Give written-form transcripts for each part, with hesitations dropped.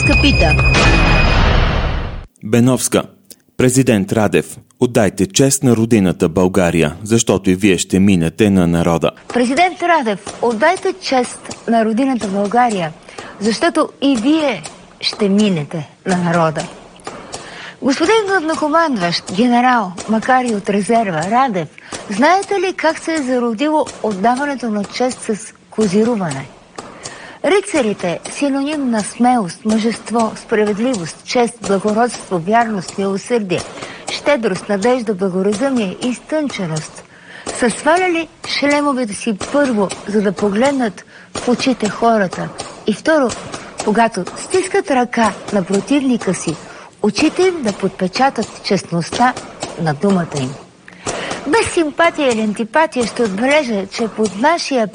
Беновска пита. Беновска. Президент Радев, отдайте чест на родината България, защото и вие ще минете на народа. Президент Радев, отдайте чест на родината България, защото и вие ще минете на народа. Господин главнокомандващ, генерал, макар и от резерва, Радев, знаете ли как се е зародило отдаването на чест с козируване? Рицарите, синоним на смелост, мъжество, справедливост, чест, благородство, вярност, милосърдие, щедрост, надежда, благоразумие и изтънченост, са сваляли шлемовете си първо, за да погледнат в очите хората, и второ, когато стискат ръка на противника си, очите им да подпечатат честността на думата им. Без симпатия или антипатия ще отбележа, че под вашия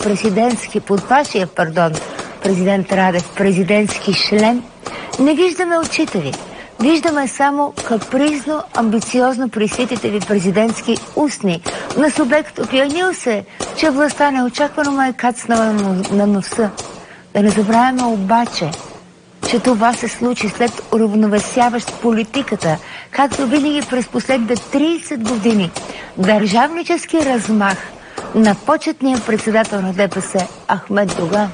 президент Радев, президентски шлем, не виждаме очите ви. Виждаме само капризно, амбициозно присвитите ви президентски устни на субект опиянил се, че властта неочаквано ме е кацнала на носа. Да не забравяме обаче, че това се случи след уравновесяващ политиката, както винаги през последните 30 години, държавнически размах на почетния председател на ДПС Ахмед Доган.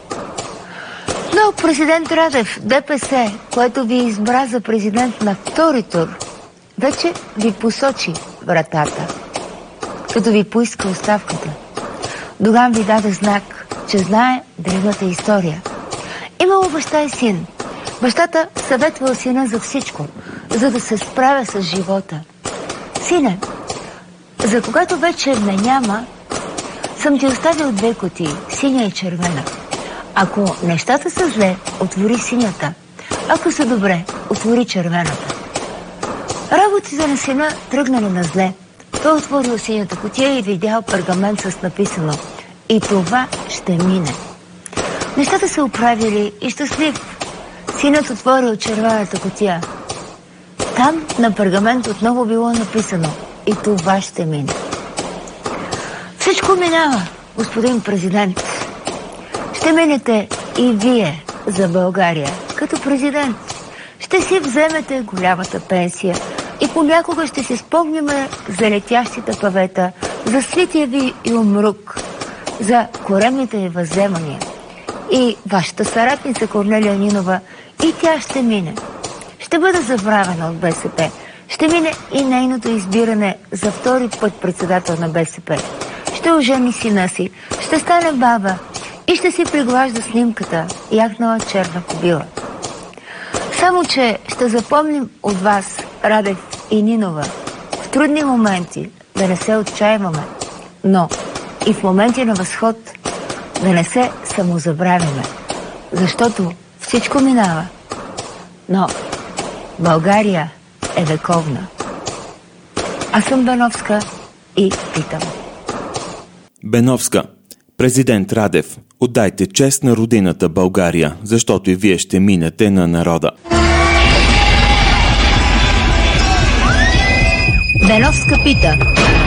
Но президент Радев, ДПС, което ви избра за президент на втори тур, вече ви посочи вратата, като ви поиска оставката. Доган ви даде знак, че знае древната история. Имало баща и син. Бащата съветвал сина за всичко, за да се справя с живота. Сине, за когато вече ме няма, съм ти оставил 2 кутии, синя и червена. Ако нещата са зле, отвори синята. Ако са добре, отвори червената. Работите на сина тръгнали на зле. Той отворил синята кутия и видял пергамент с написано: и това ще мине. Нещата се оправили и щастлив. Синът отворил червената кутия. Там на пергамент отново било написано: и това ще мине. Всичко минава, господин президент. Ще минете и вие за България като президент. Ще си вземете голямата пенсия и понякога ще си спомняме за летящите павета, за свития ви юмрук, за коремните ви възземания. И вашата съратница Корнелия Нинова, и тя ще мине. Ще бъде забравена от БСП. Ще мине и нейното избиране за втори път председател на БСП. Ще ожени сина си, ще стане баба и ще си приглажда снимката яхнала черна кобила. Само че ще запомним от вас, Радев и Нинова, в трудни моменти да не се отчаиваме, но и в моменти на възход да не се самозабравяме, защото всичко минава, но България е вековна. Аз съм Беновска и питам. Беновска. Президент Радев, отдайте чест на родината България, защото и вие ще минете на народа. Беновска пита.